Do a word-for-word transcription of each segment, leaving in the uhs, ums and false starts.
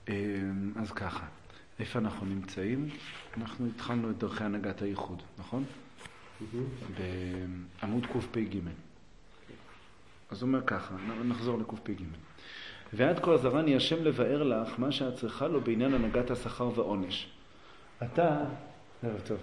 אז ככה, איפה אנחנו נמצאים? אנחנו התחלנו את דרכי הנהגת הייחוד, נכון? בעמוד קפ"ג. אז הוא אומר ככה, נחזור לקפ"ג. ועד כה עזרני השם לבאר לך מה שאת צריכה לו בעניין הנהגת השכר ועונש. אתה... טוב, טוב.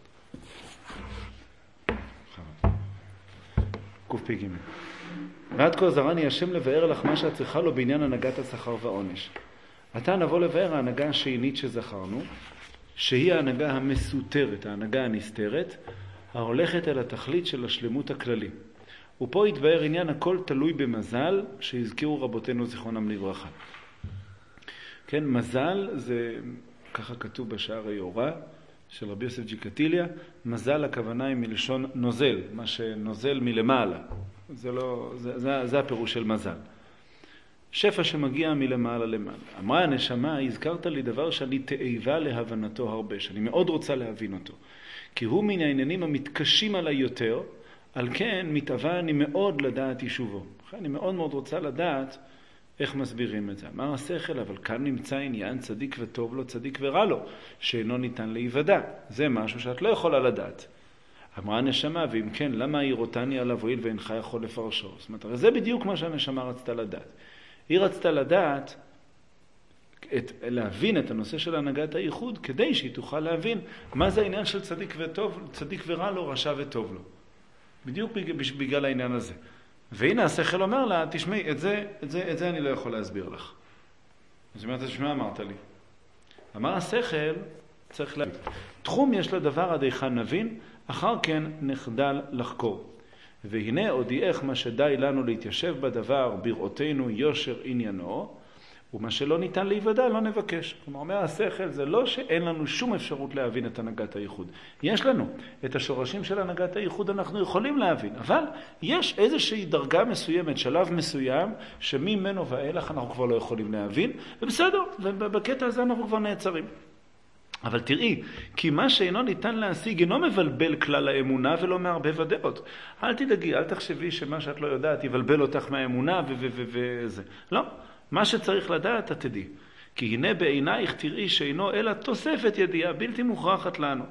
קפ"ג. ועד כה עזרני השם לבאר לך מה שאת צריכה לו בעניין הנהגת השכר ועונש. עתה נבוא לבאר ההנהגה השנית שזכרנו, שהיא ההנהגה המסותרת, ההנהגה הנסתרת, ההולכת אל התכלית של השלמות הכללי. ופה יתבאר עניין הכל תלוי במזל שהזכירו רבותינו זיכרונם לברכה. כן, מזל זה, ככה כתוב בשער היורה של רבי יוסף ג'יקטיליה, מזל הכוונה היא מלשון נוזל, מה שנוזל מלמעלה. זה, לא, זה, זה, זה הפירוש של מזל. שפע שמגיע מלמעלה למעלה. אמרה הנשמה, הזכרת לי דבר שאני תאיבה להבנתו הרבה, שאני מאוד רוצה להבין אותו. כי הוא מן העניינים המתקשים עליי יותר, על כן מתאווה אני מאוד לדעת יישובו. אני מאוד מאוד רוצה לדעת איך מסבירים את זה. אמר השכל, אבל כאן נמצא עניין צדיק וטוב לו, צדיק ורע לו, שאינו ניתן להיוודע. זה משהו שאת לא יכולה לדעת. אמרה הנשמה, ואם כן, למה העירותני עליו הועיל ואינך יכול לפרשו? זאת אומרת, זה בדיוק מה שהנשמה רצתה לדעת. היא רצתה לדעת, את, להבין את הנושא של הנהגת הייחוד, כדי שהיא תוכל להבין מה זה העניין של צדיק וטוב, צדיק ורע לו, רשע וטוב לו. בדיוק בגלל העניין הזה. והנה השכל אומר לה, תשמעי, את זה, את זה, את זה אני לא יכול להסביר לך. אז אומרת, תשמע, אמרת לי. אמר השכל, צריך להבין. תחום יש לדבר עד היכן נבין, אחר כן נחדל לחקור. והנה הודיעך מה שדי לנו להתיישב בדבר בראותנו יושר עניינו, ומה שלא ניתן להיוודע לא נבקש. כלומר, אומר השכל, זה לא שאין לנו שום אפשרות להבין את הנהגת הייחוד. יש לנו את השורשים של הנהגת הייחוד, אנחנו יכולים להבין, אבל יש איזושהי דרגה מסוימת, שלב מסוים, שממנו ואילך אנחנו כבר לא יכולים להבין, ובסדר, ובקטע הזה אנחנו כבר נעצרים. אבל תראי, כי מה שאינו ניתן להשיג אינו מבלבל כלל האמונה ולא מערבב הדעות. אל תדאגי, אל תחשבי שמה שאת לא יודעת יבלבל אותך מהאמונה וזה. לא, מה שצריך לדעת, את תדעי. כי הנה בעינייך תראי שאינו אלא תוספת ידיעה בלתי מוכרחת לנו.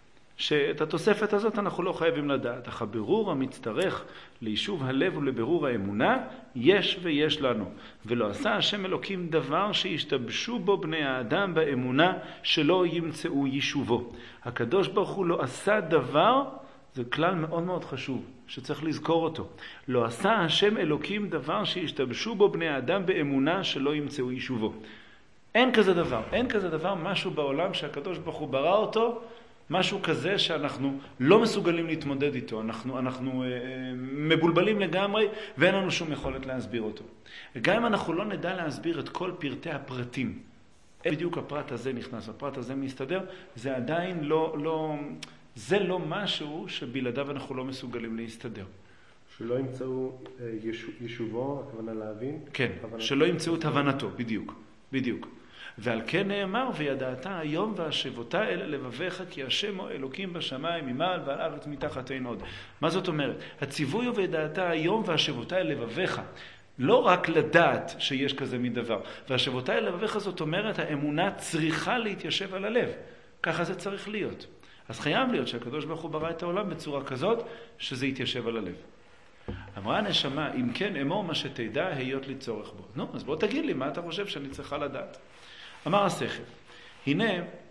שאת התוספת הזאת אנחנו לא חייבים לדעת. אך הבירור המצטרך ליישוב הלב ולבירור האמונה, יש ויש לנו. ולא עשה השם אלוקים דבר שישתבשו בו בני האדם באמונה שלא ימצאו יישובו. הקדוש ברוך הוא לא עשה דבר, זה כלל מאוד מאוד חשוב, שצריך לזכור אותו. לא עשה השם אלוקים דבר שישתבשו בו בני האדם באמונה שלא ימצאו יישובו. אין כזה דבר. אין כזה דבר משהו בעולם שהקדוש ברוך הוא ברא אותו, משהו כזה שאנחנו לא מסוגלים להתמודד איתו, אנחנו, אנחנו אה, מבולבלים לגמרי ואין לנו שום יכולת להסביר אותו. גם אם אנחנו לא נדע להסביר את כל פרטי הפרטים, בדיוק הפרט הזה נכנס, הפרט הזה מסתדר, זה עדיין לא, לא, זה לא משהו שבלעדיו אנחנו לא מסוגלים להסתדר. שלא ימצאו יישובו, הכוונה להבין? כן, שלא ימצאו את הבנתו, בדיוק, בדיוק. ועל כן נאמר, וידעת היום והשבותה אלה לבביך, כי השם הוא אלוקים בשמיים ממעל ועל הארץ מתחת אין עוד. מה זאת אומרת? הציווי הוא וידעת היום והשבותה אלה לבביך. לא רק לדעת שיש כזה מדבר. והשבותה אלה לבביך זאת אומרת, האמונה צריכה להתיישב על הלב. ככה זה צריך להיות. אז חייב להיות שהקדוש ברוך הוא ברא את העולם בצורה כזאת, שזה יתיישב על הלב. אמרה הנשמה, אם כן אמור מה שתדע, היות לי צורך בו. נו, אז בוא תגיד לי, מה אתה חושב שאני צריכה לדעת? אמר השכל, הנה,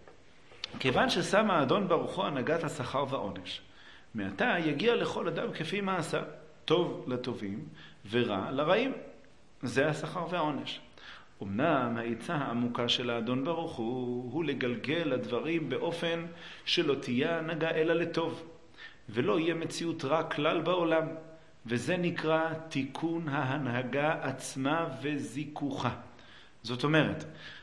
כיוון ששם האדון ברוך הוא הנהגת השכר ועונש, מעתה יגיע לכל אדם כפי מעשה, טוב לטובים ורע לרעים. זה השכר והעונש. אמנם העצה העמוקה של האדון ברוך הוא, הוא לגלגל הדברים באופן שלא תהיה הנהגה אלא לטוב, ולא יהיה מציאות רע כלל בעולם, וזה נקרא תיקון ההנהגה עצמה וזיכוכה. זאת אומרת,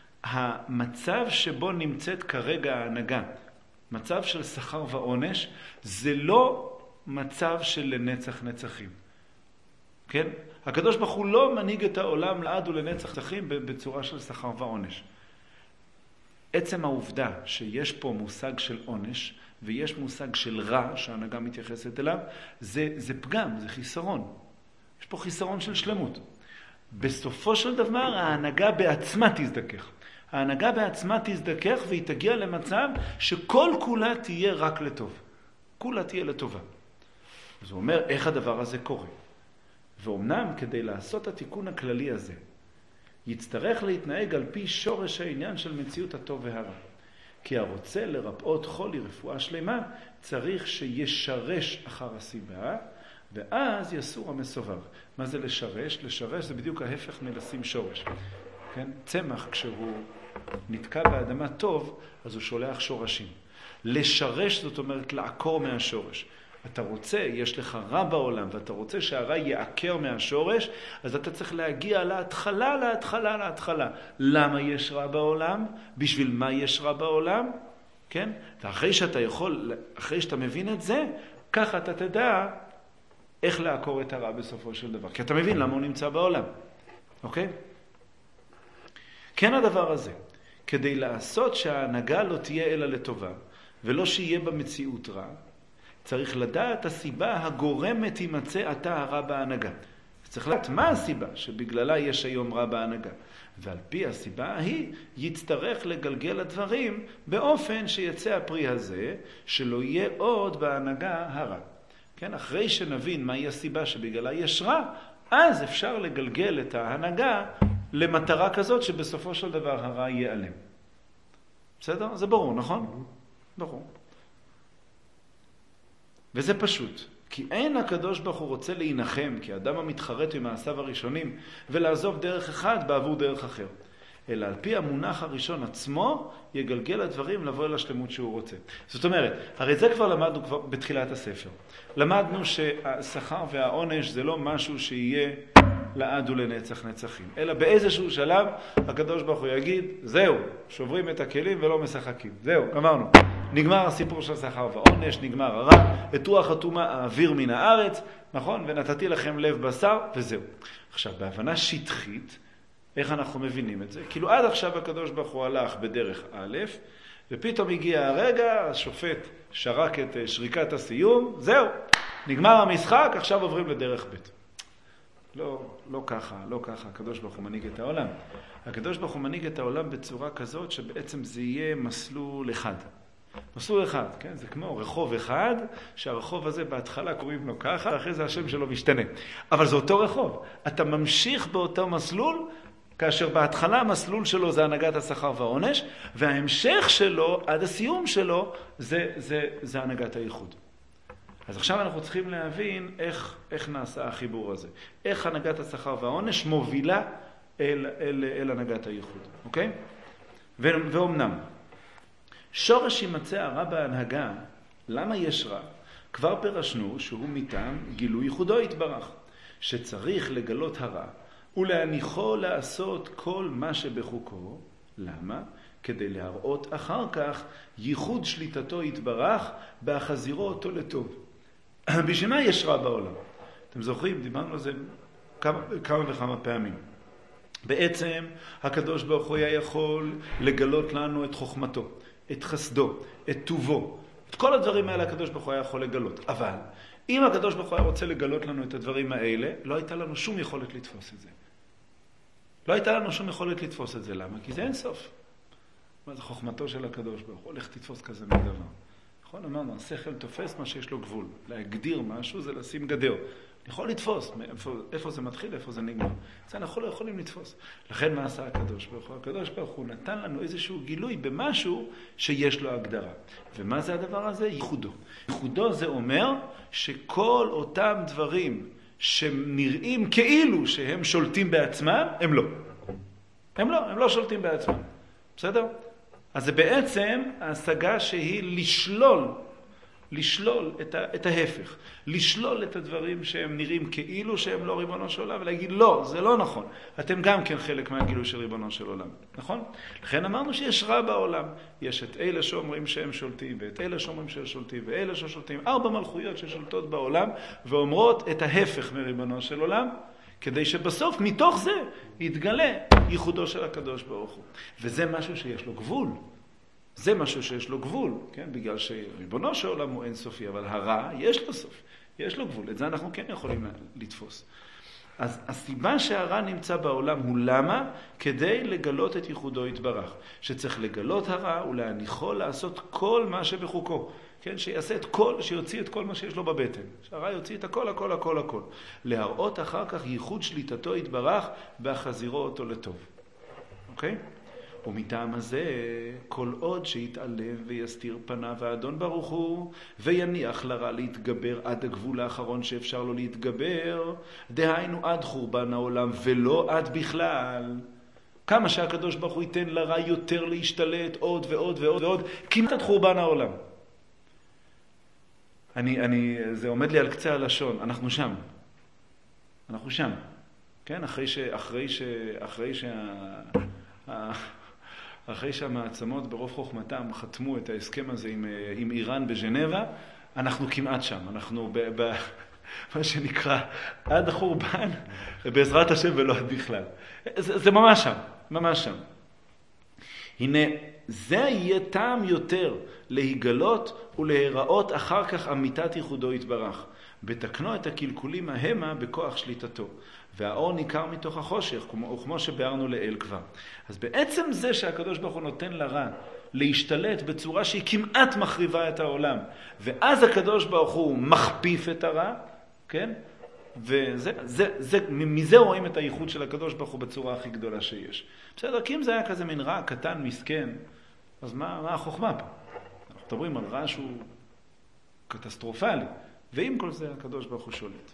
המצב שבו נמצאת כרגע ההנהגה, מצב של שכר ועונש, זה לא מצב של לנצח נצחים. כן? הקדוש ברוך הוא לא מנהיג את העולם לעד ולנצח נצחים בצורה של שכר ועונש. עצם העובדה שיש פה מושג של עונש, ויש מושג של רע שההנהגה מתייחסת אליו, זה, זה פגם, זה חיסרון. יש פה חיסרון של שלמות. בסופו של דבר ההנהגה בעצמה תזדכך. ההנהגה בעצמה תזדכך והיא תגיע למצב שכל כולה תהיה רק לטוב. כולה תהיה לטובה. אז הוא אומר, איך הדבר הזה קורה? ואומנם כדי לעשות התיקון הכללי הזה, יצטרך להתנהג על פי שורש העניין של מציאות הטוב והרע. כי הרוצה לרפאות חולי רפואה שלמה, צריך שישרש אחר הסיבה, ואז יסור המסובב. מה זה לשרש? לשרש זה בדיוק ההפך מלשים שורש. כן? צמח כשהוא נתקע באדמה טוב, אז הוא שולח שורשים. לשרש זאת אומרת לעקור מהשורש. אתה רוצה, יש לך רע בעולם, ואתה רוצה שהרע יעקר מהשורש, אז אתה צריך להגיע להתחלה, להתחלה, להתחלה. למה יש רע בעולם? בשביל מה יש רע בעולם? כן? ואחרי שאתה יכול, אחרי שאתה מבין את זה, ככה אתה תדע איך לעקור את הרע בסופו של דבר. כי אתה מבין למה הוא נמצא בעולם. אוקיי? כן הדבר הזה, כדי לעשות שההנהגה לא תהיה אלא לטובה, ולא שיהיה במציאות רע, צריך לדעת הסיבה הגורמת יימצא עתה הרע בהנהגה. צריך לדעת מה הסיבה שבגללה יש היום רע בהנהגה. ועל פי הסיבה ההיא יצטרך לגלגל הדברים באופן שיצא הפרי הזה, שלא יהיה עוד בהנהגה הרע. כן? אחרי שנבין מהי הסיבה שבגללה יש רע, אז אפשר לגלגל את ההנהגה למטרה כזאת שבסופו של דבר הרע ייעלם. בסדר? זה ברור, נכון? ברור. וזה פשוט, כי אין הקדוש ברוך הוא רוצה להינחם, כי האדם המתחרט ממעשיו הראשונים, ולעזוב דרך אחד בעבור דרך אחר. אלא על פי המונח הראשון עצמו, יגלגל הדברים לבוא אל השלמות שהוא רוצה. זאת אומרת, הרי זה כבר למדנו כבר בתחילת הספר. למדנו שהשכר והעונש זה לא משהו שיהיה לעד ולנצח נצחים. אלא באיזשהו שלב, הקדוש ברוך הוא יגיד, זהו, שוברים את הכלים ולא משחקים. זהו, אמרנו. נגמר הסיפור של שכר ועונש, נגמר הרע, את רוח הטומאה האוויר מן הארץ, נכון? ונתתי לכם לב בשר, וזהו. עכשיו, בהבנה שטחית, איך אנחנו מבינים את זה? כאילו עד עכשיו הקדוש ברוך הוא הלך בדרך א', ופתאום הגיע הרגע, השופט שרק את שריקת הסיום, זהו, נגמר המשחק, עכשיו עוברים לדרך ב'. לא, לא ככה, לא ככה, הקדוש ברוך הוא מנהיג את העולם. הקדוש ברוך הוא מנהיג את העולם בצורה כזאת שבעצם זה יהיה מסלול אחד. מסלול אחד, כן? זה כמו רחוב אחד, שהרחוב הזה בהתחלה קוראים לו ככה, ואחרי זה השם שלו משתנה. אבל זה אותו רחוב. אתה ממשיך באותו מסלול, כאשר בהתחלה המסלול שלו זה הנהגת השכר והעונש, וההמשך שלו, עד הסיום שלו, זה, זה, זה הנהגת הייחוד. אז עכשיו אנחנו צריכים להבין איך, איך נעשה החיבור הזה. איך הנהגת השכר והעונש מובילה אל, אל, אל הנהגת הייחוד. אוקיי? ו, ואומנם, שורש יימצא הרע בהנהגה, למה יש רע? כבר פרשנו שהוא מטעם גילוי ייחודו יתברך, שצריך לגלות הרע ולהניחו לעשות כל מה שבחוקו. למה? כדי להראות אחר כך ייחוד שליטתו יתברך בהחזירו אותו לטוב. בשביל מה יש רע בעולם? אתם זוכרים? דיברנו על זה כמה, כמה וכמה פעמים. בעצם הקדוש ברוך הוא היה יכול לגלות לנו את חוכמתו, את חסדו, את טובו. את כל הדברים האלה הקדוש ברוך הוא היה יכול לגלות. אבל אם הקדוש ברוך הוא היה רוצה לגלות לנו את הדברים האלה, לא הייתה לנו שום יכולת לתפוס את זה. לא הייתה לנו שום יכולת לתפוס את זה. למה? כי זה אין סוף. מה זה חוכמתו של הקדוש ברוך הוא? הולך תתפוס כזה מדבר. נכון? אמרנו, השכל תופס מה שיש לו גבול. להגדיר משהו זה לשים גדר. יכול לתפוס. איפה, איפה זה מתחיל, איפה זה נגמר. זה אנחנו לא יכולים לתפוס. לכן מה עשה הקדוש ברוך הוא? הקדוש ברוך הוא נתן לנו איזשהו גילוי במשהו שיש לו הגדרה. ומה זה הדבר הזה? ייחודו. ייחודו זה אומר שכל אותם דברים שנראים כאילו שהם שולטים בעצמם, הם לא. הם לא, הם לא שולטים בעצמם. בסדר? אז זה בעצם ההשגה שהיא לשלול, לשלול את, ה, את ההפך. לשלול את הדברים שהם נראים כאילו שהם לא ריבונו של עולם, ולהגיד לא, זה לא נכון. אתם גם כן חלק מהגילוי של ריבונו של עולם. נכון? לכן אמרנו שיש רע בעולם. יש את אלה שאומרים שהם שולטים, ואת אלה שאומרים שהם שולטים, ואלה ששולטים. ארבע מלכויות ששולטות בעולם, ואומרות את ההפך מריבונו של עולם, כדי שבסוף מתוך זה יתגלה ייחודו של הקדוש ברוך הוא. וזה משהו שיש לו גבול. זה משהו שיש לו גבול, כן? בגלל שריבונו של עולם הוא אינסופי, אבל הרע יש לו סוף, יש לו גבול. את זה אנחנו כן יכולים לתפוס. אז הסיבה שהרע נמצא בעולם הוא למה? כדי לגלות את ייחודו יתברך. שצריך לגלות הרע ולהניחו לעשות כל מה שבחוקו. כן, שיעשה את כל, שיוציא את כל מה שיש לו בבטן. שהרע יוציא את הכל, הכל, הכל, הכל. להראות אחר כך ייחוד שליטתו יתברך בהחזירו אותו לטוב. אוקיי? ומטעם הזה, כל עוד שיתעלם ויסתיר פניו האדון ברוך הוא, ויניח לרע להתגבר עד הגבול האחרון שאפשר לו להתגבר, דהיינו עד חורבן העולם ולא עד בכלל. כמה שהקדוש ברוך הוא ייתן לרע יותר להשתלט עוד ועוד ועוד ועוד, כמעט עד חורבן העולם. אני, אני, זה עומד לי על קצה הלשון, אנחנו שם. אנחנו שם. כן, אחרי ש, אחרי ש, אחרי שה, אחרי שהמעצמות ברוב חוכמתם חתמו את ההסכם הזה עם, עם איראן בז'נבה, אנחנו כמעט שם. אנחנו ב, ב, מה שנקרא עד החורבן, בעזרת השם ולא עד בכלל. זה, זה ממש שם, ממש שם. הנה, זה יהיה טעם יותר להיגלות ולהיראות אחר כך אמיתת ייחודו יתברך. בתקנו את הקלקולים ההמה בכוח שליטתו. והאור ניכר מתוך החושך, כמו, כמו שבארנו לאל כבר. אז בעצם זה שהקדוש ברוך הוא נותן לרע להשתלט בצורה שהיא כמעט מחריבה את העולם, ואז הקדוש ברוך הוא מכפיף את הרע, כן? וזה, זה, זה, מזה רואים את הייחוד של הקדוש ברוך הוא בצורה הכי גדולה שיש. בסדר, כי אם זה היה כזה מין רע קטן, מסכן, אז מה, מה החוכמה פה? אנחנו מדברים על רע שהוא קטסטרופלי, ועם כל זה הקדוש ברוך הוא שולט.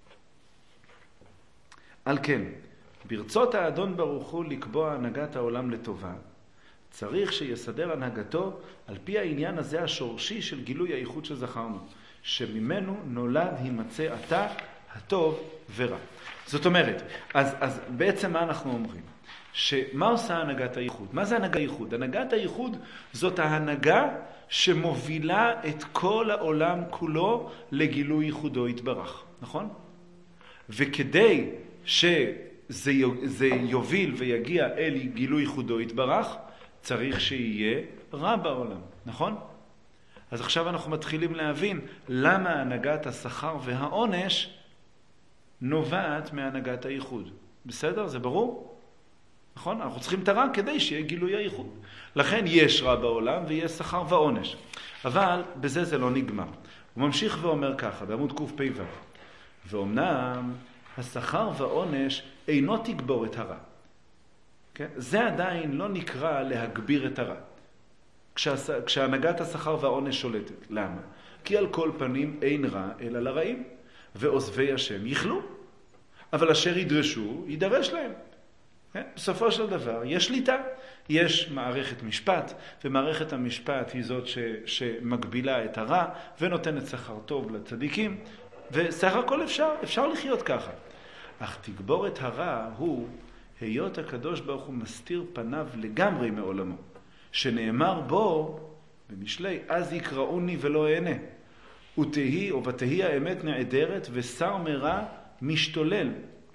על כן, ברצות האדון ברוך הוא לקבוע הנהגת העולם לטובה, צריך שיסדר הנהגתו על פי העניין הזה השורשי של גילוי הייחוד שזכרנו, שממנו נולד הימצא עתה הטוב ורע. זאת אומרת, אז, אז בעצם מה אנחנו אומרים? שמה עושה הנהגת הייחוד? מה זה הנהגת הייחוד? הנהגת הייחוד זאת ההנהגה שמובילה את כל העולם כולו לגילוי ייחודו יתברך, נכון? וכדי שזה זה יוביל ויגיע אל גילוי ייחודו יתברך, צריך שיהיה רע בעולם, נכון? אז עכשיו אנחנו מתחילים להבין למה הנהגת השכר והעונש נובעת מהנהגת הייחוד. בסדר? זה ברור? נכון? אנחנו צריכים את הרע כדי שיהיה גילוי הייחוד. לכן יש רע בעולם ויש שכר ועונש. אבל בזה זה לא נגמר. הוא ממשיך ואומר ככה, בעמוד קפ"ו. ואומנם השכר והעונש אינו תגבור את הרע. כן? זה עדיין לא נקרא להגביר את הרע. כשהס... כשהנהגת השכר והעונש שולטת. למה? כי על כל פנים אין רע אלא לרעים. ועוזבי השם יכלו. אבל אשר ידרשו, יידרש להם. כן? בסופו של דבר, יש שליטה. יש מערכת משפט, ומערכת המשפט היא זאת ש... שמגבילה את הרע, ונותנת שכר טוב לצדיקים, וסך הכל אפשר, אפשר לחיות ככה. אך תגבור את הרע הוא היות הקדוש ברוך הוא מסתיר פניו לגמרי מעולמו, שנאמר בו, במשלי, אז יקראוני ולא אענה. ותהי או ותהי האמת נעדרת ושר מרע משתולל.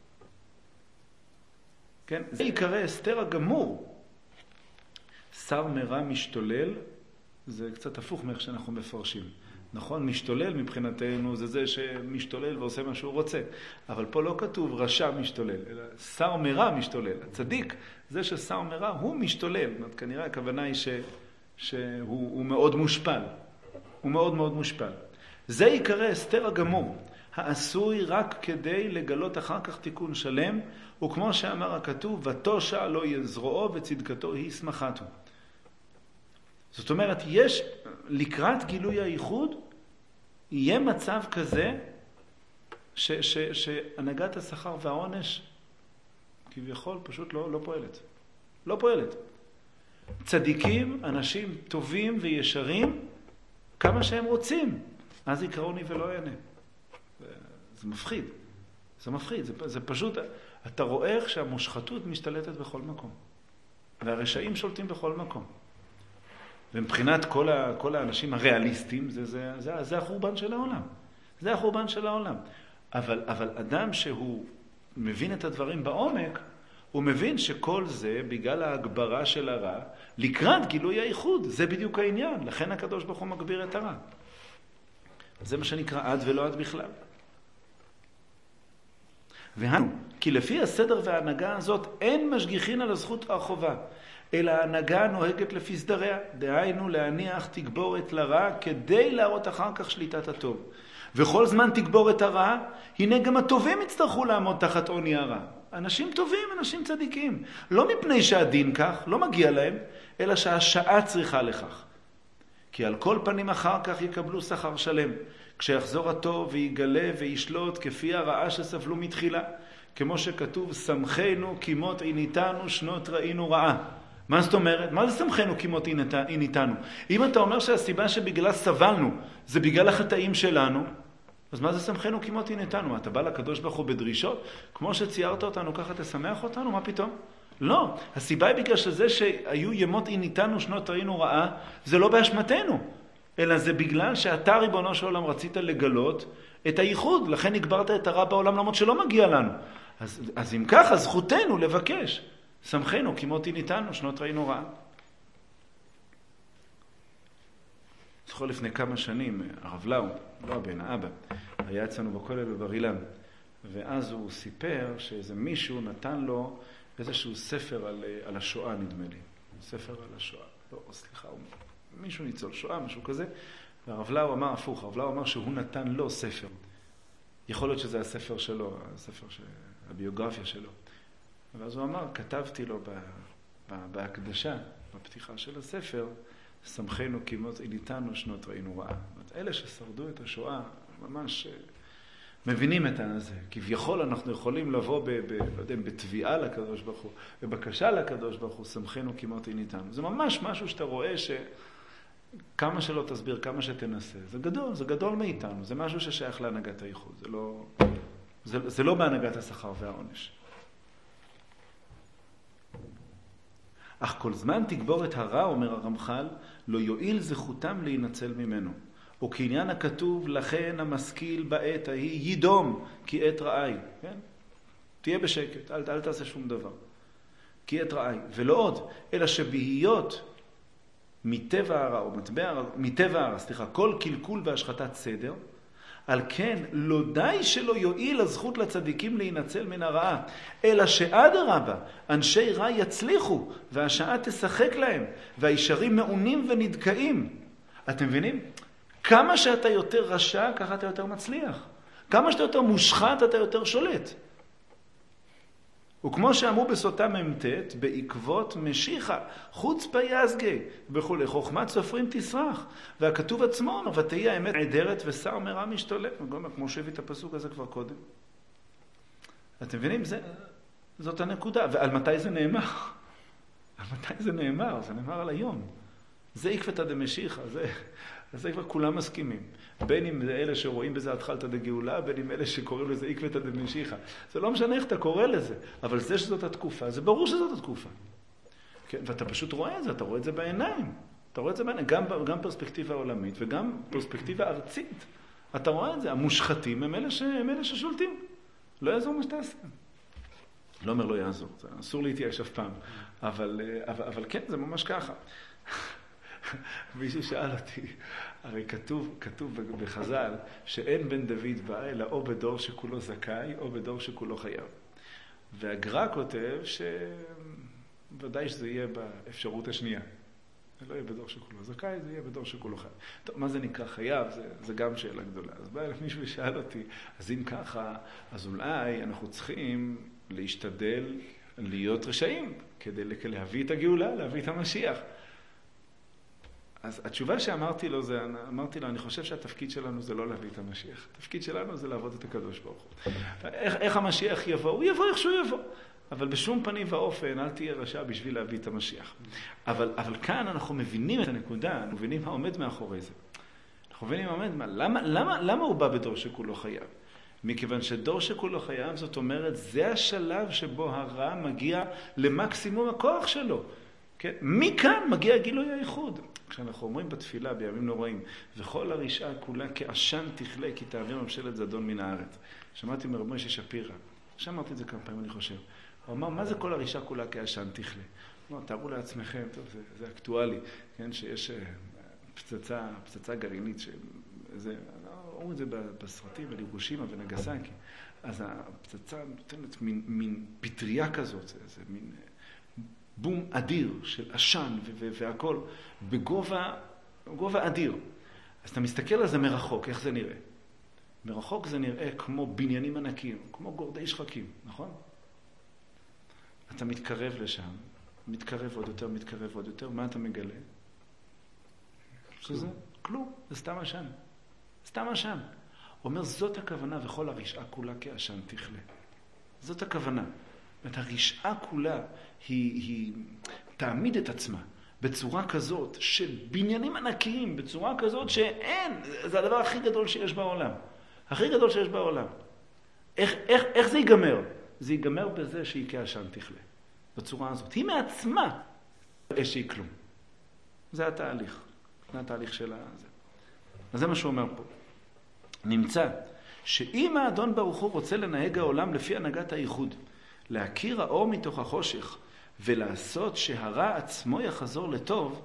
כן? זה יקרא אסתר הגמור. שר מרע משתולל, זה קצת הפוך מאיך שאנחנו מפרשים. נכון? משתולל מבחינתנו זה זה שמשתולל ועושה מה שהוא רוצה. אבל פה לא כתוב רשע משתולל, אלא שר מרע משתולל. הצדיק, זה ששר מרע הוא משתולל. זאת כנראה הכוונה היא ש, שהוא הוא מאוד מושפל. הוא מאוד מאוד מושפל. זה יקרא אסתר הגמור, העשוי רק כדי לגלות אחר כך תיקון שלם, וכמו שאמר הכתוב, ותושע לא יזרועו וצדקתו היא שמחתו. זאת אומרת, יש, לקראת גילוי הייחוד, יהיה מצב כזה, ש, ש, שהנהגת השכר והעונש, כביכול, פשוט לא, לא פועלת. לא פועלת. צדיקים, אנשים טובים וישרים, כמה שהם רוצים. אז יקראוני ולא אענה. זה מפחיד. זה מפחיד. זה, זה פשוט, אתה רואה איך שהמושחתות משתלטת בכל מקום. והרשעים שולטים בכל מקום. ומבחינת כל, ה, כל האנשים הריאליסטים, זה, זה, זה, זה החורבן של העולם. זה החורבן של העולם. אבל, אבל אדם שהוא מבין את הדברים בעומק, הוא מבין שכל זה, בגלל ההגברה של הרע, לקראת גילוי הייחוד, זה בדיוק העניין. לכן הקדוש ברוך הוא מגביר את הרע. זה מה שנקרא עד ולא עד בכלל. והנו, כי לפי הסדר וההנהגה הזאת אין משגיחין על הזכות והחובה, אלא ההנהגה נוהגת לפי סדריה, דהיינו להניח תגבורת לרע כדי להראות אחר כך שליטת הטוב. וכל זמן תגבורת הרע, הנה גם הטובים יצטרכו לעמוד תחת עוני הרע. אנשים טובים, אנשים צדיקים. לא מפני שהדין כך, לא מגיע להם, אלא שהשעה צריכה לכך. כי על כל פנים אחר כך יקבלו שכר שלם, כשיחזור הטוב ויגלה וישלוט כפי הרעה שסבלו מתחילה, כמו שכתוב, שמחנו כמות עיניתנו שנות ראינו רעה. מה זאת אומרת? מה זה שמחנו כמות עיניתנו? אם אתה אומר שהסיבה שבגלל סבלנו זה בגלל החטאים שלנו, אז מה זה שמחנו כמות עיניתנו? אתה בא לקדוש ברוך הוא בדרישות? כמו שציירת אותנו ככה תשמח אותנו? מה פתאום? לא. הסיבה היא בגלל שזה שהיו ימות עיניתנו שנות ראינו רעה, זה לא באשמתנו, אלא זה בגלל שאתה ריבונו של עולם רצית לגלות את הייחוד, לכן הגברת את הרע בעולם למרות שלא מגיע לנו. אז, אז אם ככה, זכותנו לבקש. שמחנו כמות עיניתנו שנות ראינו רעה. זוכר לפני כמה שנים, הרב לאו, לא הבן, האבא, היה אצלנו בכולל בבר אילן, ואז הוא סיפר שאיזה מישהו נתן לו איזשהו ספר על, על השואה, נדמה לי. ספר על השואה. לא, סליחה, מישהו ניצול שואה, משהו כזה. והרב לאו אמר הפוך, הרב לאו אמר שהוא נתן לו ספר. יכול להיות שזה הספר שלו, הספר, ש... הביוגרפיה שלו. ואז הוא אמר, כתבתי לו בהקדשה, בפתיחה של הספר, שמחנו כמות עיניתנו שנות ראינו רעה. אלה ששרדו את השואה ממש מבינים את הזה. כביכול אנחנו יכולים לבוא ב, ב, לא יודע, בתביעה לקדוש ברוך הוא, בבקשה לקדוש ברוך הוא, שמחנו כמות עיניתנו. זה ממש משהו שאתה רואה שכמה שלא תסביר, כמה שתנסה. זה גדול, זה גדול מאיתנו. זה משהו ששייך להנהגת הייחוד. זה לא, זה, זה לא בהנהגת השכר והעונש. אך כל זמן תגבור את הרע, אומר הרמח"ל, לא יועיל זכותם להינצל ממנו. או כעניין הכתוב, לכן המשכיל בעת ההיא יידום, כי עת רעי. כן? תהיה בשקט, אל, אל תעשה שום דבר. כי עת רעי. ולא עוד, אלא שבהיות מטבע הרע, או מטבע, מטבע הרע, סליחה, כל קלקול והשחטת סדר, על כן לא די שלא יועיל הזכות לצדיקים להינצל מן הרעה, אלא שעד הרבה אנשי רע יצליחו והשעה תשחק להם והישרים מעונים ונדכאים. אתם מבינים? כמה שאתה יותר רשע, ככה אתה יותר מצליח. כמה שאתה יותר מושחת, אתה יותר שולט. וכמו שאמרו בסוטה ממתת, בעקבות משיחה, חוץ ביזגי וכו', חוכמת סופרים תסרח. והכתוב עצמו אומר, ותהי האמת עדרת ושר מרע משתולל. כמו שהביא את הפסוק הזה כבר קודם. אתם מבינים? זה, זאת הנקודה. ועל מתי זה נאמר? על מתי זה נאמר? זה נאמר על היום. זה עקבתא דמשיחא, זה... אז זה כבר כולם מסכימים. בין אם זה אלה שרואים בזה התחלתא דגאולה, בין אם אלה שקוראים לזה עקבתא דמשיחא. זה לא משנה איך אתה קורא לזה, אבל זה שזאת התקופה, זה ברור שזאת התקופה. כן? ואתה פשוט רואה את זה, אתה רואה את זה בעיניים. אתה רואה את זה בעיניים, גם, גם פרספקטיבה עולמית וגם פרספקטיבה ארצית. אתה רואה את זה, המושחתים הם אלה, ש... הם אלה ששולטים. לא יעזור מה שתעשה. לא אומר לא יעזור, זה אסור להתייאש אף פעם. אבל, אבל, אבל כן, זה ממש ככה. מישהו שאל אותי, הרי כתוב, כתוב בחז"ל שאין בן דוד בא אלא או בדור שכולו זכאי או בדור שכולו חייב. והגר"א כותב שוודאי שזה יהיה באפשרות השנייה. זה לא יהיה בדור שכולו זכאי, זה יהיה בדור שכולו חייב. טוב, מה זה נקרא חייב? זה, זה גם שאלה גדולה. אז בא אלף מישהו ושאל אותי, אז אם ככה, אז אולי אנחנו צריכים להשתדל להיות רשעים כדי להביא את הגאולה, להביא את המשיח. אז התשובה שאמרתי לו זה, אמרתי לו, אני חושב שהתפקיד שלנו זה לא להביא את המשיח. התפקיד שלנו זה לעבוד את הקדוש ברוך הוא. איך, איך המשיח יבוא? הוא יבוא איך שהוא יבוא. אבל בשום פנים ואופן, אל תהיה רשע בשביל להביא את המשיח. אבל, אבל כאן אנחנו מבינים את הנקודה, אנחנו מבינים מה עומד מאחורי זה. אנחנו מבינים מה עומד, מה, למה, למה, למה הוא בא בדור שכולו חייב? מכיוון שדור שכולו חייב, זאת אומרת, זה השלב שבו הרע מגיע למקסימום הכוח שלו. כן? מכאן מגיע גילוי הייחוד. כשאנחנו אומרים בתפילה בימים נוראים, וכל הרשעה כולה כעשן תכלה, כי תעביר ממשלת זדון מן הארץ. שמעתי מרב משה שפירא, שמעתי את זה כמה פעמים אני חושב. הוא אמר, מה זה כל הרשעה כולה כעשן תכלה? לא, תארו לעצמכם, טוב, זה, זה אקטואלי, כן? שיש פצצה, פצצה גרעינית, שזה, אומרים את זה בסרטים, על הירושימה ונגסקי. אז הפצצה נותנת מין, מין פטריה כזאת, זה, זה מין בום אדיר של עשן והכל, בגובה, גובה אדיר. אז אתה מסתכל על זה מרחוק, איך זה נראה? מרחוק זה נראה כמו בניינים ענקים, כמו גורדי שחקים, נכון? אתה מתקרב לשם, מתקרב עוד יותר, מתקרב עוד יותר, מה אתה מגלה? שזה? כלום, זה סתם עשן. סתם עשן. הוא אומר, זאת הכוונה, וכל הרשעה כולה כעשן תכלה. זאת הכוונה. זאת הרשעה כולה היא, היא תעמיד את עצמה בצורה כזאת של בניינים ענקיים, בצורה כזאת שאין, זה הדבר הכי גדול שיש בעולם. הכי גדול שיש בעולם. איך, איך, איך זה ייגמר? זה ייגמר בזה שהיא כעשן תכלה. בצורה הזאת. היא מעצמה אש שהיא כלום. זה התהליך. זה התהליך של הזה. אז זה מה שהוא אומר פה. נמצא שאם האדון ברוך הוא רוצה לנהג העולם לפי הנהגת הייחוד, להכיר האור מתוך החושך, ולעשות שהרע עצמו יחזור לטוב,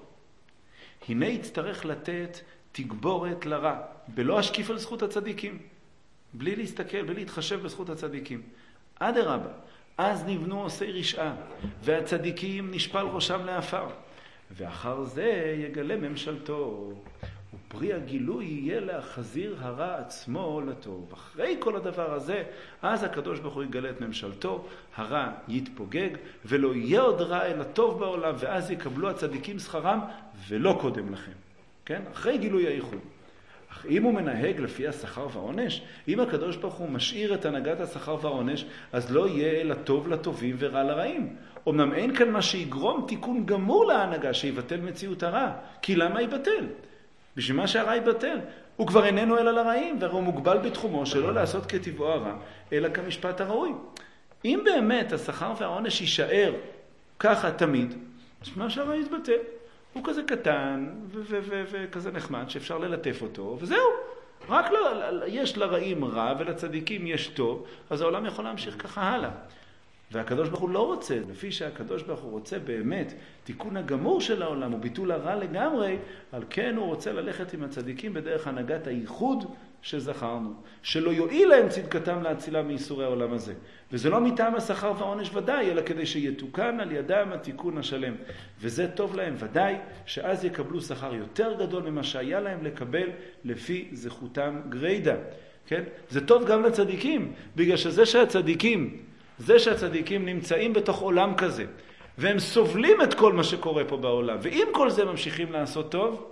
הנה יצטרך לתת תגבורת לרע, בלא השקיף על זכות הצדיקים, בלי להסתכל, בלי להתחשב בזכות הצדיקים. עד הרבה, אז נבנו עושי רשעה, והצדיקים נשפל ראשם לאפר, ואחר זה יגלה ממשלתו, ופרי הגילוי יהיה להחזיר הרע עצמו לטוב. אחרי כל הדבר הזה, אז הקדוש ברוך הוא יגלה את ממשלתו, הרע יתפוגג, ולא יהיה עוד רע אלא טוב בעולם, ואז יקבלו הצדיקים שכרם, ולא קודם לכם. כן? אחרי גילוי הייחוד. אך אם הוא מנהג לפי השכר והעונש, אם הקדוש ברוך הוא משאיר את הנהגת השכר והעונש, אז לא יהיה אלא טוב לטובים ורע לרעים. אמנם אין כאן מה שיגרום תיקון גמור להנהגה, שיבטל מציאות הרע. כי למה יבטל? בשביל מה שהרע יבטל? הוא כבר איננו אלא לרעים, והוא מוגבל בתחומו שלא לעשות כטבעו הרע, אלא כמשפט הראוי. אם באמת השכר והעונש יישאר ככה תמיד, אז מה שהרע יתבטל? הוא כזה קטן וכזה נחמד שאפשר ללטף אותו, וזהו. רק לא, יש לרעים רע ולצדיקים יש טוב, אז העולם יכול להמשיך ככה הלאה. והקדוש ברוך הוא לא רוצה, לפי שהקדוש ברוך הוא רוצה באמת תיקון הגמור של העולם וביטול הרע לגמרי, על כן הוא רוצה ללכת עם הצדיקים בדרך הנהגת הייחוד שזכרנו, שלא יועיל להם צדקתם להצילה מייסורי העולם הזה. וזה לא מטעם השכר והעונש ודאי, אלא כדי שיתוקן על ידם התיקון השלם. וזה טוב להם ודאי, שאז יקבלו שכר יותר גדול ממה שהיה להם לקבל לפי זכותם גרידה. כן? זה טוב גם לצדיקים, בגלל שזה שהצדיקים, זה שהצדיקים נמצאים בתוך עולם כזה, והם סובלים את כל מה שקורה פה בעולם, ואם כל זה ממשיכים לעשות טוב,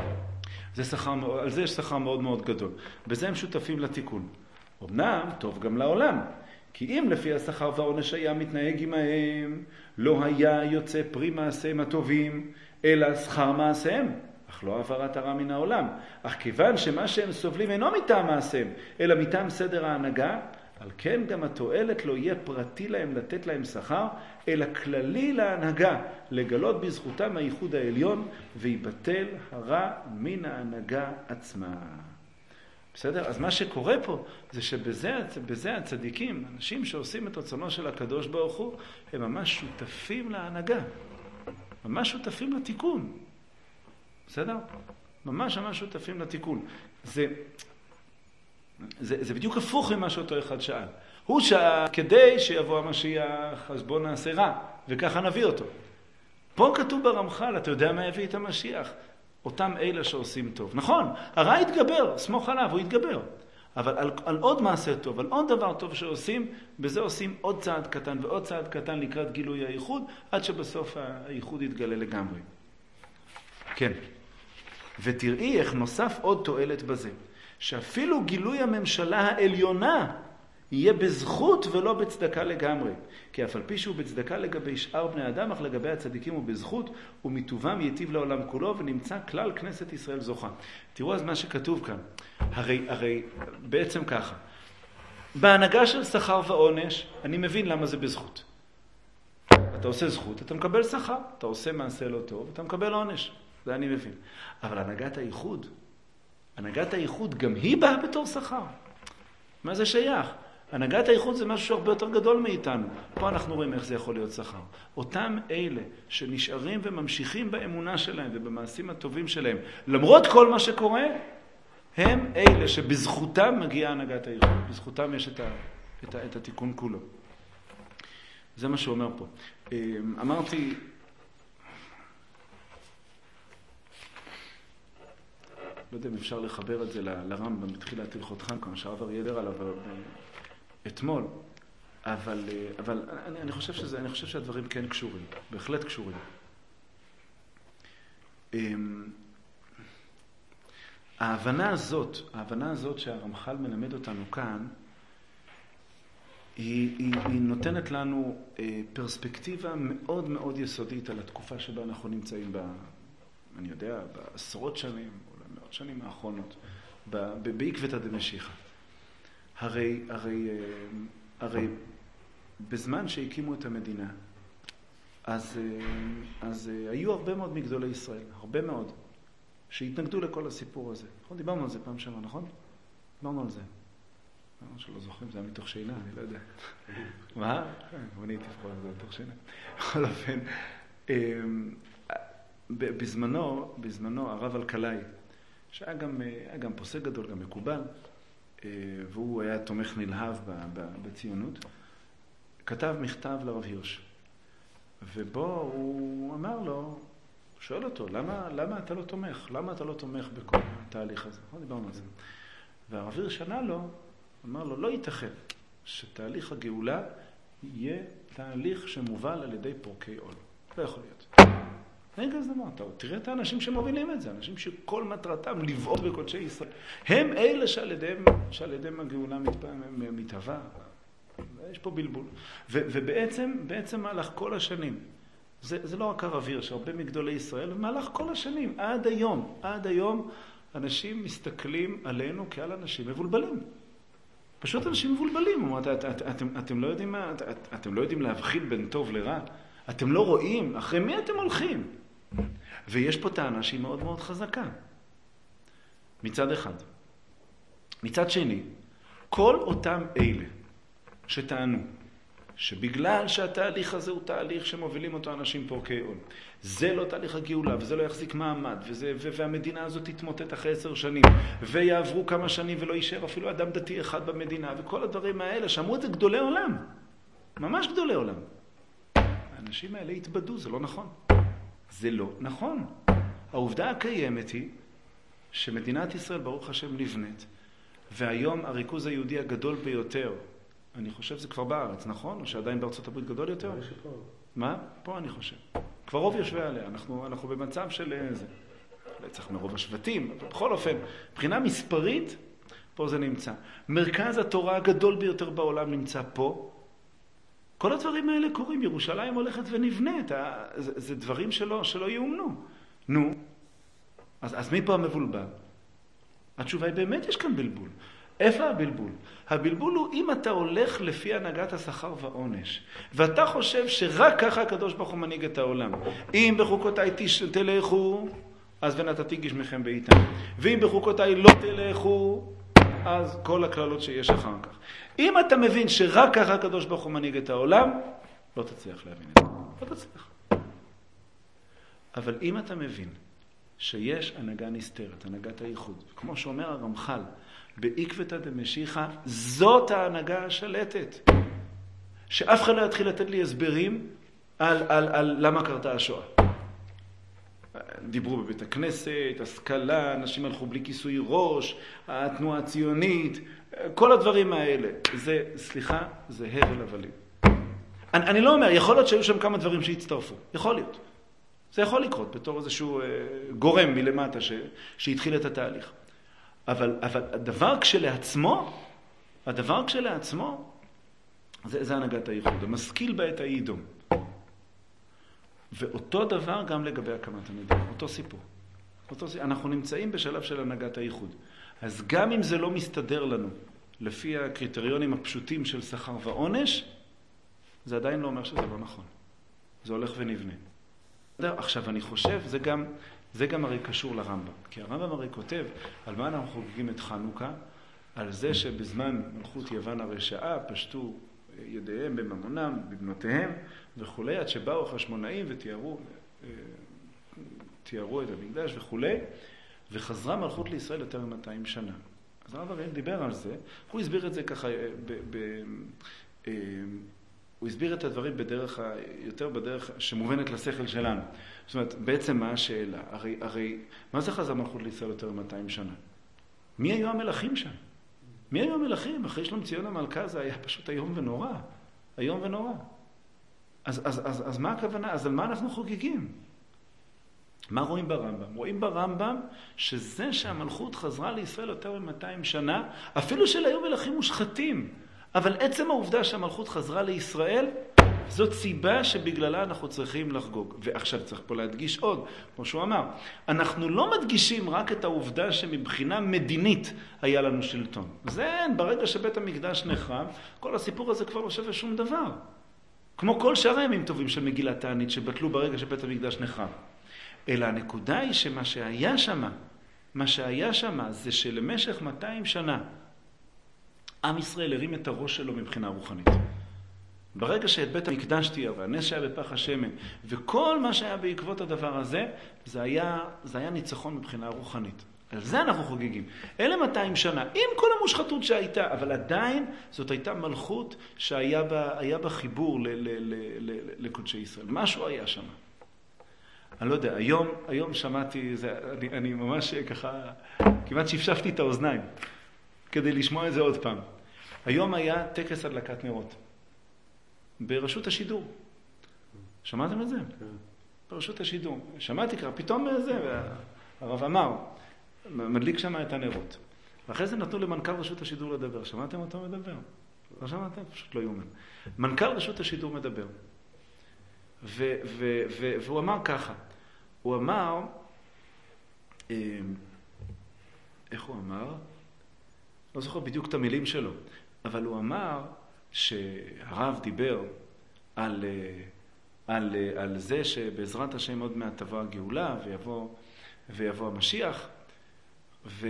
זה שכר, על זה יש שכר מאוד מאוד גדול. בזה הם שותפים לתיקון. אמנם, טוב גם לעולם. כי אם לפי השכר והעונש היה מתנהג עמהם, לא היה יוצא פרי מעשיהם הטובים, אלא שכר מעשיהם. אך לא עברת הרע מן העולם. אך כיוון שמה שהם סובלים אינו מטעם מעשיהם, אלא מטעם סדר ההנהגה, על כן גם התועלת לא יהיה פרטי להם לתת להם שכר, אלא כללי להנהגה, לגלות בזכותם הייחוד העליון, ויבטל הרע מן ההנהגה עצמה. בסדר? אז מה שקורה פה, זה שבזה בזה הצדיקים, אנשים שעושים את רצונו של הקדוש ברוך הוא, הם ממש שותפים להנהגה. ממש שותפים לתיקון. בסדר? ממש ממש שותפים לתיקון. זה... זה, זה בדיוק הפוך ממה שאותו אחד שאל. הוא שאל כדי שיבוא המשיח, אז בוא נעשה רע, וככה נביא אותו. פה כתוב ברמח"ל, אתה יודע מה יביא את המשיח? אותם אלה שעושים טוב. נכון, הרע יתגבר, סמוך עליו, הוא יתגבר. אבל על, על עוד מעשה טוב, על עוד דבר טוב שעושים, בזה עושים עוד צעד קטן ועוד צעד קטן לקראת גילוי הייחוד, עד שבסוף הייחוד יתגלה לגמרי. כן. ותראי איך נוסף עוד תועלת בזה. שאפילו גילוי הממשלה העליונה יהיה בזכות ולא בצדקה לגמרי. כי אף על פי שהוא בצדקה לגבי שאר בני אדם, אך לגבי הצדיקים הוא בזכות, ומטובם ייטיב לעולם כולו, ונמצא כלל כנסת ישראל זוכה. תראו אז מה שכתוב כאן. הרי, הרי בעצם ככה. בהנהגה של שכר ועונש, אני מבין למה זה בזכות. אתה עושה זכות, אתה מקבל שכר. אתה עושה מעשה לא טוב, אתה מקבל עונש. זה אני מבין. אבל הנהגת הייחוד, הנהגת הייחוד גם היא באה בתור שכר. מה זה שייך? הנהגת הייחוד זה משהו הרבה יותר גדול מאיתנו. פה אנחנו רואים איך זה יכול להיות שכר. אותם אלה שנשארים וממשיכים באמונה שלהם ובמעשים הטובים שלהם, למרות כל מה שקורה, הם אלה שבזכותם מגיעה הנהגת הייחוד. בזכותם יש את, ה... את, את התיקון כולו. זה מה שהוא אומר פה. אמרתי, לא יודע אם אפשר לחבר את זה לרמב"ם בתחילת הלכות חנוכה, שהרב אריה דיבר עליו אתמול, אבל, אבל אני, אני, חושב שזה, אני חושב שהדברים כן קשורים, בהחלט קשורים. ההבנה הזאת, ההבנה הזאת שהרמח"ל מלמד אותנו כאן, היא, היא, היא נותנת לנו פרספקטיבה מאוד מאוד יסודית על התקופה שבה אנחנו נמצאים בה, אני יודע, בעשרות שנים, אולי מאות שנים האחרונות, בעקבתא דמשיחא. הרי, הרי, הרי בזמן שהקימו את המדינה, אז, אז היו הרבה מאוד מגדולי ישראל, הרבה מאוד, שהתנגדו לכל הסיפור הזה. נכון? דיברנו על זה פעם שמה, נכון? דיברנו על זה. לא, שלא זוכרים, זה היה מתוך שינה, אני לא יודע. מה? בוא נהייתי פה, זה מתוך שינה. בכל אופן, בזמנו, בזמנו, הרב אלקלעי, שהיה גם, היה גם פוסק גדול, גם מקובל, והוא היה תומך נלהב בציונות, כתב מכתב לרב הירש, ובו הוא אמר לו, שואל אותו, למה, למה אתה לא תומך? למה אתה לא תומך בכל התהליך הזה? לא דיברנו על זה. והרב הירש ענה לו, אמר לו, לא ייתכן שתהליך הגאולה יהיה תהליך שמובל על ידי פורקי עול. לא יכול להיות. רגע, אז אמרת, תראה את האנשים שמובילים את זה, אנשים שכל מטרתם לבעוט בקודשי ישראל. הם אלה שעל ידיהם, שעל ידיהם הגאולה מתהווה. יש פה בלבול. ו- ובעצם, בעצם מהלך כל השנים, זה, זה לא רק הרב הירש, הרבה מגדולי ישראל, מהלך כל השנים, עד היום, עד היום, אנשים מסתכלים עלינו כעל אנשים מבולבלים. פשוט אנשים מבולבלים. את, את, את, אתם, אתם לא יודעים מה, את, את, אתם לא יודעים להבחין בין טוב לרע. אתם לא רואים, אחרי מי אתם הולכים? ויש פה טענה שהיא מאוד מאוד חזקה. מצד אחד. מצד שני, כל אותם אלה שטענו שבגלל שהתהליך הזה הוא תהליך שמובילים אותו אנשים פורקי עול, זה לא תהליך הגאולה וזה לא יחזיק מעמד, וזה, והמדינה הזאת תתמוטט אחרי עשר שנים, ויעברו כמה שנים ולא יישאר אפילו אדם דתי אחד במדינה, וכל הדברים האלה, שאמרו את זה גדולי עולם. ממש גדולי עולם. האנשים האלה התבדו, זה לא נכון. זה לא נכון. העובדה הקיימת היא שמדינת ישראל, ברוך השם, נבנית, והיום הריכוז היהודי הגדול ביותר, אני חושב זה כבר בארץ, נכון? או שעדיין בארצות הברית גדול יותר? מה? פה אני חושב. כבר רוב יושבי עליה. אנחנו, אנחנו במצב של זה. צריך מרוב השבטים. בכל אופן, מבחינה מספרית, פה זה נמצא. מרכז התורה הגדול ביותר בעולם נמצא פה. כל הדברים האלה קורים. ירושלים הולכת ונבנית. זה, זה דברים שלא, שלא יאומנו. נו, אז, אז מי פה המבולבל? התשובה היא באמת יש כאן בלבול. איפה הבלבול? הבלבול הוא אם אתה הולך לפי הנהגת השכר והעונש, ואתה חושב שרק ככה הקדוש ברוך הוא מנהיג את העולם. אם בחוקותיי תלכו, אז ונתתי גשמכם בעיתם. ואם בחוקותיי לא תלכו, אז כל הכללות שיש אחר כך. אם אתה מבין שרק ככה הקדוש ברוך הוא מנהיג את העולם, לא תצליח להבין את זה. לא תצליח. אבל אם אתה מבין שיש הנהגה נסתרת, הנהגת הייחוד, כמו שאומר הרמח"ל, בעקבתא דמשיחא, זאת ההנהגה השלטת. שאף אחד לא יתחיל לתת לי הסברים על, על, על למה קרתה השואה. דיברו בבית הכנסת, השכלה, אנשים הלכו בלי כיסוי ראש, התנועה הציונית, כל הדברים האלה. זה, סליחה, זה הבל הבלים. אני, אני לא אומר, יכול להיות שהיו שם כמה דברים שהצטרפו. יכול להיות. זה יכול לקרות בתור איזשהו גורם מלמטה ש, שהתחיל את התהליך. אבל, אבל הדבר כשלעצמו, הדבר כשלעצמו, זה, זה הנהגת הייחוד. המשכיל בעת הידום. ואותו דבר גם לגבי הקמת המדינה. אותו סיפור. אותו סיפור. אנחנו נמצאים בשלב של הנהגת הייחוד. אז גם אם זה לא מסתדר לנו, לפי הקריטריונים הפשוטים של שכר ועונש, זה עדיין לא אומר שזה לא נכון. זה הולך ונבנה. עכשיו אני חושב, זה גם, זה גם הרי קשור לרמב"ם. כי הרמב"ם הרי כותב על מה אנחנו חוגגים את חנוכה, על זה שבזמן מלכות יוון הרשעה פשטו ידיהם בממונם, בבנותיהם וכו', עד שבאו החשמונאים ותיארו תיארו את המקדש וכו', וחזרה מלכות לישראל יותר מ-מאתיים שנה. אז הרב הראל דיבר על זה, הוא הסביר את זה ככה, ב, ב, אה, הוא הסביר את הדברים בדרך, יותר בדרך שמובנת לשכל שלנו. זאת אומרת, בעצם מה השאלה? הרי, הרי, מה זה חזה מלכות לישראל יותר מאתיים שנה? מי היו המלכים שם? מי היו המלכים? אחרי שלום ציון המלכה זה היה פשוט איום ונורא. איום ונורא. אז, אז, אז, אז מה הכוונה? אז על מה אנחנו חוגגים? מה רואים ברמב"ם? רואים ברמב"ם שזה שהמלכות חזרה לישראל יותר מ-מאתיים שנה, אפילו שהיו מלכים מושחתים, אבל עצם העובדה שהמלכות חזרה לישראל, זאת סיבה שבגללה אנחנו צריכים לחגוג. ועכשיו צריך פה להדגיש עוד, כמו שהוא אמר, אנחנו לא מדגישים רק את העובדה שמבחינה מדינית היה לנו שלטון. זה אין, ברגע שבית המקדש נחרב, כל הסיפור הזה כבר לא שווה שום דבר. כמו כל שאר הימים טובים של מגילת תענית שבטלו ברגע שבית המקדש נחרב. אלא הנקודה היא שמה שהיה שמה, מה שהיה שמה זה שלמשך מאתיים שנה, עם ישראל הרים את הראש שלו מבחינה רוחנית. ברגע שאת בית המקדש תהיה, והנס שהיה בפח השמן, וכל מה שהיה בעקבות הדבר הזה, זה היה, זה היה ניצחון מבחינה רוחנית. על זה אנחנו חוגגים. אלה מאתיים שנה, עם כל המושחתות שהייתה, אבל עדיין זאת הייתה מלכות שהיה בה, היה בה חיבור ל, ל, ל, ל, לקודשי ישראל. משהו היה שם. אני לא יודע, היום, היום שמעתי, זה, אני, אני ממש ככה, כמעט שפשפתי את האוזניים, כדי לשמוע את זה עוד פעם. היום היה טקס הדלקת נרות. ברשות השידור. שמעתם את זה? כן. ברשות השידור. שמעתי ככה, פתאום זה, הרב אמר, מדליק שם את הנרות. ואחרי זה נתנו למנכ"ל רשות השידור לדבר. שמעתם אותו מדבר? לא שמעתם? פשוט לא יומן. מנכ"ל רשות השידור מדבר. ו- ו- ו- והוא אמר ככה. הוא אמר, איך הוא אמר? לא זוכר בדיוק את המילים שלו, אבל הוא אמר שהרב דיבר על, על, על זה שבעזרת השם עוד מעט תבוא הגאולה ויבוא, ויבוא המשיח, ו,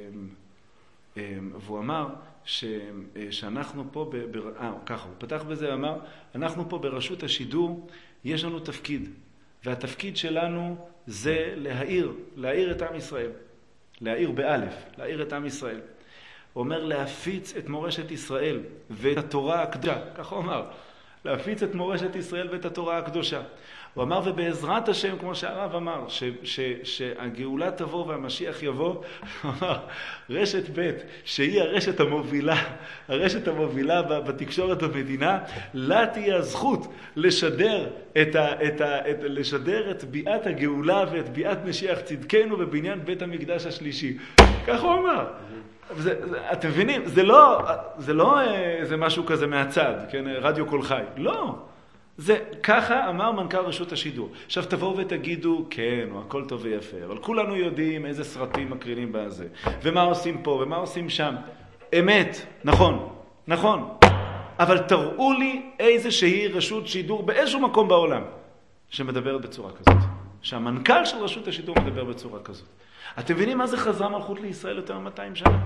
והוא אמר ש, שאנחנו פה, ב, ב, אה, ככה, הוא פתח בזה, אמר, אנחנו פה ברשות השידור, יש לנו תפקיד, והתפקיד שלנו זה להאיר, להאיר את עם ישראל, להאיר באלף, להאיר את עם ישראל. הוא אומר להפיץ את מורשת ישראל ואת התורה הקדושה, כך הוא אמר, להפיץ את מורשת ישראל ואת התורה הקדושה. הוא אמר, ובעזרת השם, כמו שהרב אמר, ש, ש, שהגאולה תבוא והמשיח יבוא, הוא אמר, רשת ב' שהיא הרשת המובילה, הרשת המובילה בתקשורת במדינה, לה תהיה הזכות לשדר את, ה, את, ה, את, לשדר את ביאת הגאולה ואת ביאת משיח צדקנו בבניין בית המקדש השלישי. כך הוא אמר. זה, זה, אתם מבינים, זה לא, זה לא זה משהו כזה מהצד, כן, רדיו כל חי. לא. זה, ככה אמר מנכ"ל רשות השידור. עכשיו תבואו ותגידו, כן, הכל טוב ויפה, אבל כולנו יודעים איזה סרטים מקרינים בזה, ומה עושים פה, ומה עושים שם. אמת, נכון, נכון. אבל תראו לי איזושהי רשות שידור באיזשהו מקום בעולם שמדברת בצורה כזאת. שהמנכ"ל של רשות השידור מדבר בצורה כזאת. אתם מבינים מה זה חזרה מלכות לישראל יותר מ-מאתיים שנה?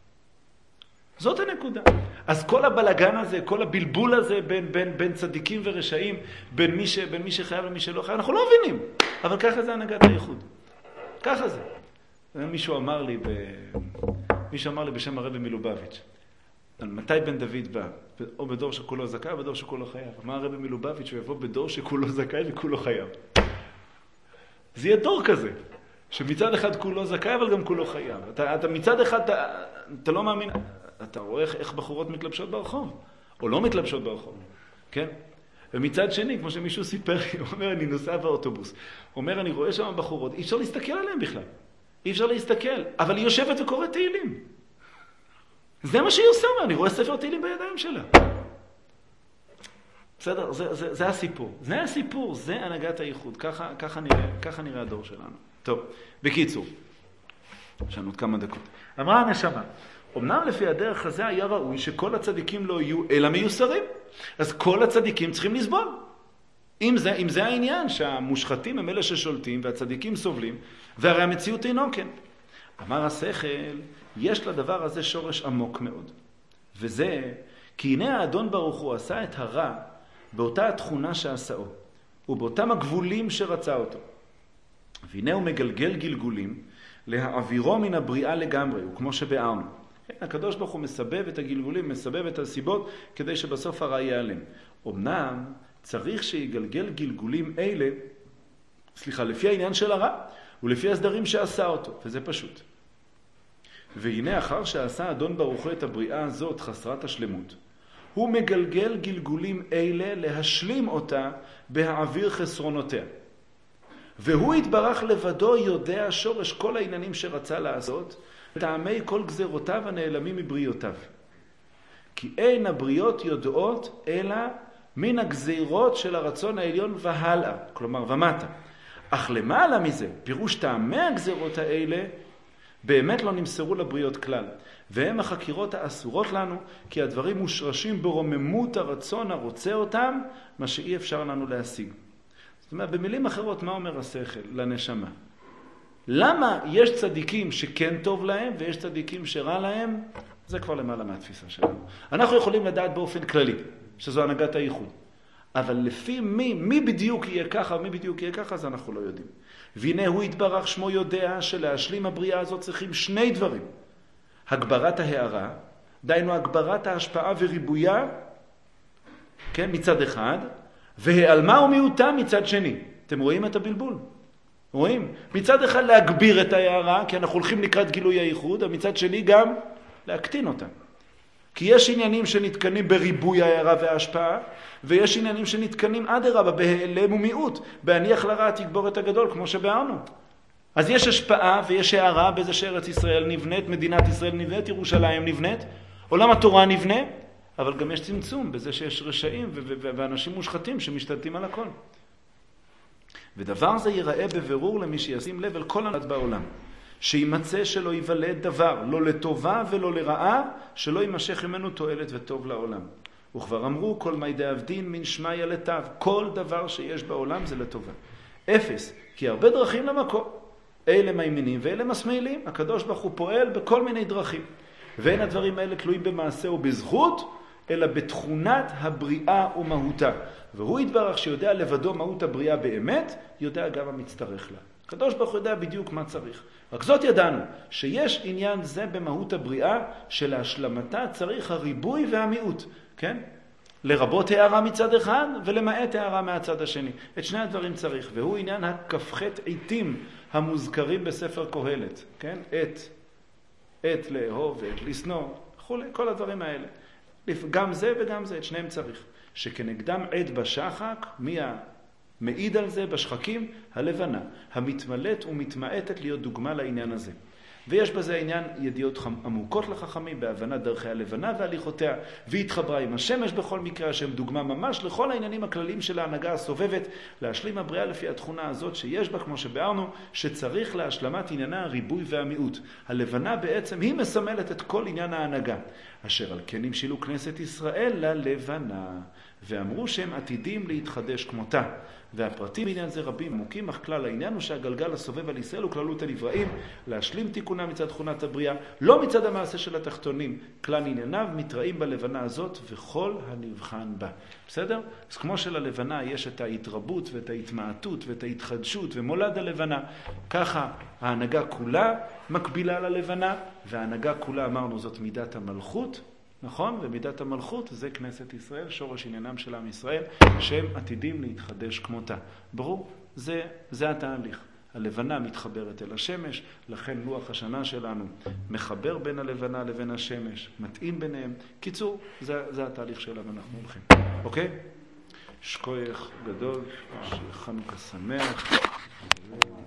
זאת הנקודה. אז כל הבלגן הזה, כל הבלבול הזה בין, בין, בין צדיקים ורשעים, בין מי, ש, בין מי שחייב למי שלא חייב, אנחנו לא מבינים. אבל ככה זה הנהגת הייחוד. ככה זה. מישהו אמר לי, ב... מישהו אמר לי בשם הרבי מלובביץ', מתי בן דוד בא? או בדור שכולו זכאי או בדור שכולו חייב. אמר הרבי מלובביץ' הוא יבוא בדור שכולו זכאי וכולו חייב. זה יהיה דור כזה. שמצד אחד כולו זכאי, אבל גם כולו חייב. אתה, אתה מצד אחד, אתה, אתה לא מאמין, אתה רואה איך, איך בחורות מתלבשות ברחוב, או לא מתלבשות ברחוב, כן? ומצד שני, כמו שמישהו סיפר, הוא אומר, אני נוסע באוטובוס. הוא אומר, אני רואה שם בחורות, אי אפשר להסתכל עליהם בכלל. אי אפשר להסתכל, אבל היא יושבת וקוראת תהילים. זה מה שהיא עושה, אני רואה ספר תהילים בידיים שלה. בסדר, זה, זה, זה הסיפור. זה הסיפור, זה הנהגת הייחוד. ככה, ככה נראה, ככה נראה הדור שלנו. טוב, בקיצור, יש לנו עוד כמה דקות. אמרה הנשמה, אמנם לפי הדרך הזה היה ראוי שכל הצדיקים לא יהיו אלא מיוסרים. אז כל הצדיקים צריכים לסבול. אם זה, אם זה העניין שהמושחתים הם אלה ששולטים והצדיקים סובלים, והרי המציאות אינו כן. אמר השכל, יש לדבר הזה שורש עמוק מאוד. וזה, כי הנה האדון ברוך הוא עשה את הרע באותה התכונה שעשאו, ובאותם הגבולים שרצה אותו. והנה הוא מגלגל גלגולים להעבירו מן הבריאה לגמרי, וכמו שבארנו. הקדוש ברוך הוא מסבב את הגלגולים, מסבב את הסיבות, כדי שבסוף הרע ייעלם. אמנם צריך שיגלגל גלגולים אלה, סליחה, לפי העניין של הרע, ולפי הסדרים שעשה אותו, וזה פשוט. והנה אחר שעשה אדון ברוך הוא את הבריאה הזאת חסרת השלמות, הוא מגלגל גלגולים אלה להשלים אותה בהעביר חסרונותיה. והוא התברך לבדו יודע שורש כל העניינים שרצה לעשות, טעמי כל גזרותיו הנעלמים מבריאותיו. כי אין הבריות יודעות אלא מן הגזירות של הרצון העליון והלאה, כלומר ומטה. אך למעלה מזה, פירוש טעמי הגזירות האלה, באמת לא נמסרו לבריות כלל. והם החקירות האסורות לנו, כי הדברים מושרשים ברוממות הרצון הרוצה אותם, מה שאי אפשר לנו להשיג. זאת אומרת, במילים אחרות, מה אומר השכל לנשמה? למה יש צדיקים שכן טוב להם, ויש צדיקים שרע להם? זה כבר למעלה מהתפיסה שלנו. אנחנו יכולים לדעת באופן כללי, שזו הנהגת הייחוד. אבל לפי מי, מי בדיוק יהיה ככה, מי בדיוק יהיה ככה, אז אנחנו לא יודעים. והנה הוא התברך שמו יודע שלהשלים הבריאה הזאת צריכים שני דברים. הגברת ההערה, דיינו הגברת ההשפעה וריבויה, כן, מצד אחד, והעלמה ומיעוטה מצד שני. אתם רואים את הבלבול? רואים? מצד אחד להגביר את ההערה, כי אנחנו הולכים לקראת גילוי הייחוד, ומצד שני גם להקטין אותה. כי יש עניינים שנתקנים בריבוי ההערה וההשפעה, ויש עניינים שנתקנים אדרבה בהעלם ומיעוט, בהניח לרע תגבור את הגדול, כמו שבארנו. אז יש השפעה ויש הערה בזה שארץ ישראל נבנית, מדינת ישראל נבנית, ירושלים נבנית, עולם התורה נבנה, אבל גם יש צמצום בזה שיש רשעים ואנשים מושחתים שמשתלטים על הכל. ודבר זה ייראה בבירור למי שישים לב אל כל הנעת בעולם. שימצא שלא ייוולד דבר, לא לטובה ולא לרעה, שלא יימשך ממנו תועלת וטוב לעולם. וכבר אמרו, כל מידי אבדין מן שמיה לטב. כל דבר שיש בעולם זה לטובה. אפס, כי הרבה דרכים למקור. אלה מימינים ואלה מסמאלים. הקדוש ברוך הוא פועל בכל מיני דרכים. ואין הדברים האלה תלויים במעשה ובזכות, אלא בתכונת הבריאה ומהותה. והוא יתברך שיודע לבדו מהות הבריאה באמת, יודע גם המצטרך לה. הקדוש ברוך הוא יודע בדיוק מה צריך. רק זאת ידענו, שיש עניין זה במהות הבריאה, שלהשלמתה צריך הריבוי והמיעוט, כן? לרבות הערה מצד אחד, ולמעט הערה מהצד השני. את שני הדברים צריך, והוא עניין הכ"ח עיתים המוזכרים בספר קהלת, כן? את, את לאהוב ואת לשנוא, וכולי, כל הדברים האלה. גם זה וגם זה, את שניהם צריך. שכנגדם עד בשחק, מי מעיד על זה בשחקים? הלבנה, המתמלאת ומתמעטת להיות דוגמה לעניין הזה. ויש בזה עניין ידיעות עמוקות לחכמים, בהבנת דרכי הלבנה והליכותיה, והתחברה עם השמש בכל מקרה, שהם דוגמה ממש לכל העניינים הכלליים של ההנהגה הסובבת, להשלים הבריאה לפי התכונה הזאת שיש בה, כמו שבארנו, שצריך להשלמת עניינה הריבוי והמיעוט. הלבנה בעצם היא מסמלת את כל עניין ההנהגה, אשר על כן המשילו כנסת ישראל ללבנה, ואמרו שהם עתידים להתחדש כמותה. והפרטים בעניין זה רבים עמוקים, אך כלל העניין הוא שהגלגל הסובב על ישראל הוא כללות הנבראים, להשלים תיקונה מצד תכונת הבריאה, לא מצד המעשה של התחתונים. כלל ענייניו מתראים בלבנה הזאת וכל הנבחן בה. בסדר? אז כמו שללבנה יש את ההתרבות ואת ההתמעטות ואת ההתחדשות ומולד הלבנה, ככה ההנהגה כולה מקבילה ללבנה, וההנהגה כולה, אמרנו, זאת מידת המלכות, נכון? ומידת המלכות זה כנסת ישראל, שורש עניינם של עם ישראל, שהם עתידים להתחדש כמותה. ברור? זה, זה התהליך. הלבנה מתחברת אל השמש, לכן לוח השנה שלנו מחבר בין הלבנה לבין השמש, מתאים ביניהם. קיצור, זה, זה התהליך שלנו אנחנו הולכים. אוקיי? שכוח גדול, חנוכה שמח.